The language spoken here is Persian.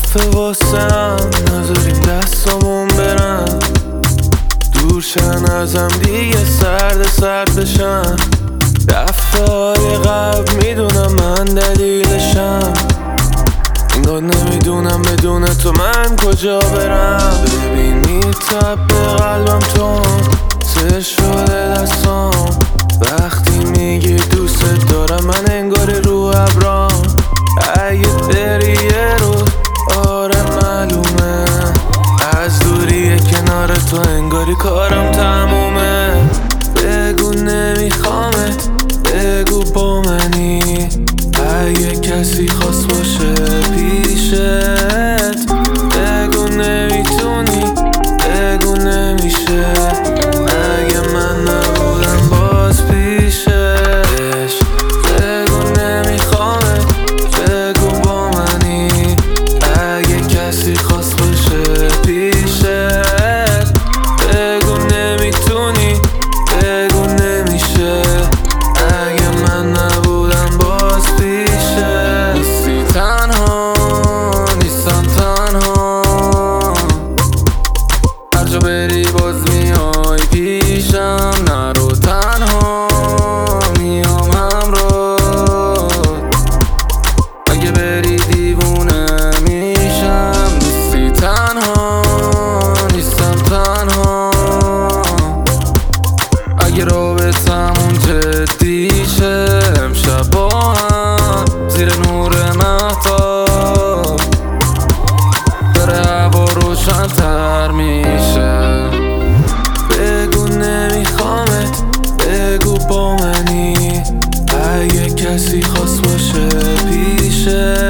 دفعه واسم نذاریم دستامون برن دورشن ازم دیگه سرد بشن. دفعه قبل میدونم من دلیلشم، انگار نمیدونم بدون تو من کجا برم. ببین میتب به قلبم تو سر شده دستام، وقتی میگی دوست دارم من انگار رو ابرام. اگه بری یه روز آره معلومه، از دوری کنار تو انگاری کارم تمومه. بگو نمیخوامت، بگو با منی، اگه کسی خواست باشه پیشت. بگو نمیتونی، بگو نمیشه، اگه من نبودم باز پیشش. بگو نمیخوامت، بگو با منی، اگه کسی خواست باشه پیشت. بگو نمیتونی، بگو نمیشه، اگه من نبودم باز پیشت. نیستی تنها، نیستم تنها، هر جا بری باز میای پیشم. نرو تنها، میام همراه، اگه بری دیوونه میشم. نیستی تنها، نیستم تنها، اگه رابطمون جدی شه. امشب با هم زیر نور مهتاب داره هوا روشن‌تر میشه. بگو نمیخوامت، بگو با منی، اگه کسی خواست باشه پیشه.